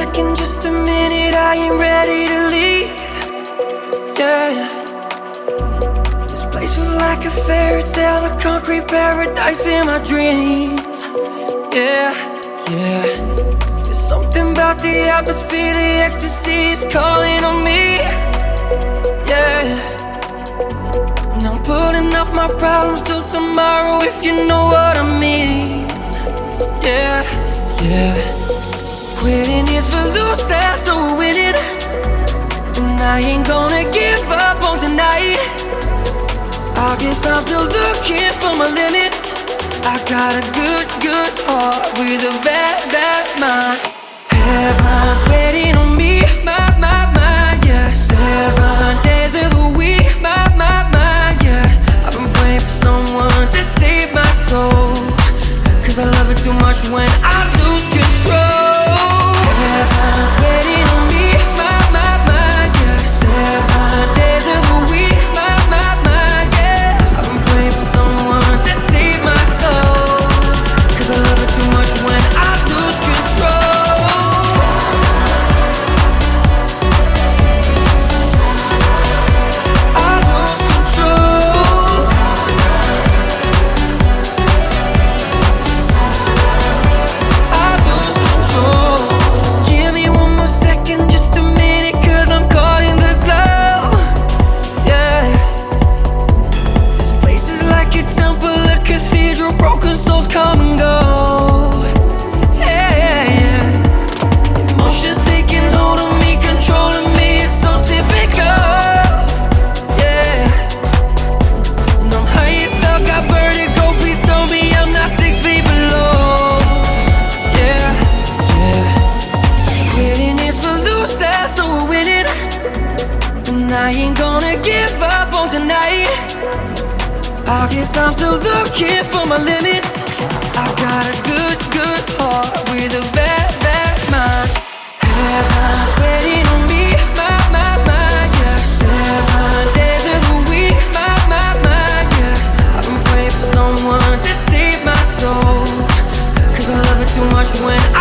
second, just a minute, I ain't ready to leave. Yeah, this place was like a fairy tale, a concrete paradise in my dreams. Yeah, yeah. There's something about the atmosphere, the ecstasy is calling on me. Yeah, and I'm putting off my problems till tomorrow, if you know what I mean. Yeah, yeah. Quitting is for losers, so we're winning. And I ain't gonna give up on tonight. I guess I'm still looking for my limit. I got a good, good heart with a bad, bad mind. Heaven's waiting on me, my, yeah. 7 days of the week, my, yeah. I've been praying for someone to save my soul, 'cause I love it too much when I lose control. Heaven's waiting on me, my, yeah. 7 days of the week, my, yeah. I've been praying for someone to save my soul, 'cause I love it too much when I lose control. I lose control. I lose control. Give me one more second, just a minute, 'cause I'm caught in the glow. Yeah, this place is like a temple, a cathedral, broken souls come and go. Yeah, yeah. Emotions taking hold of me, controlling me, it's so typical. Yeah, and I'm high as hell, got vertigo, please tell me I'm not 6 feet below. Yeah, yeah. Quitting is for losers, so we're winning. And I ain't gonna give up on tonight. I guess I'm still looking for my limit. I got a good, good heart with a bad, bad mind. Heaven's waiting on me, my, yeah. 7 days of the week, my, yeah. I've been praying for someone to save my soul, 'cause I love it too much when